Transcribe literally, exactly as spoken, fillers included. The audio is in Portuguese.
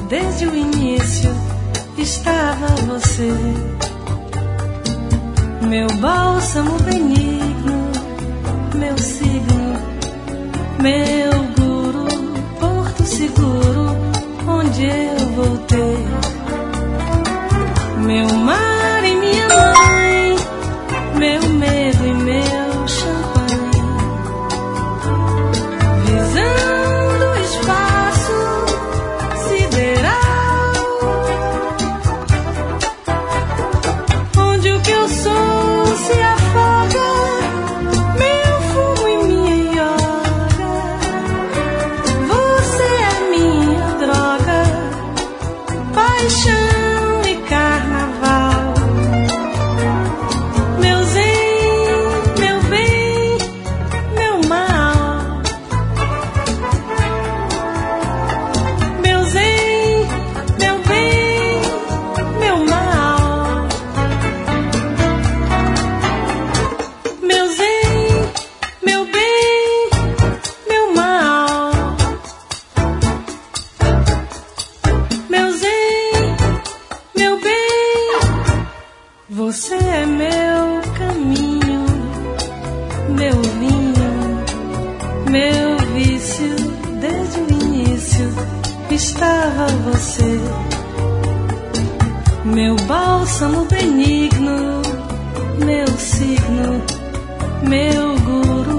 desde o início estava você, meu bálsamo benigno, meu signo, meu guru, porto seguro, onde eu voltei, meu mar e minha mãe, meu medo e meu champanhe, visando o espaço sideral, onde o que eu sou se afoga, meu fumo e minha yoga, você é minha droga, paixão. Você é meu caminho, meu vinho, meu vício, desde o início estava você, meu bálsamo benigno, meu signo, meu guru.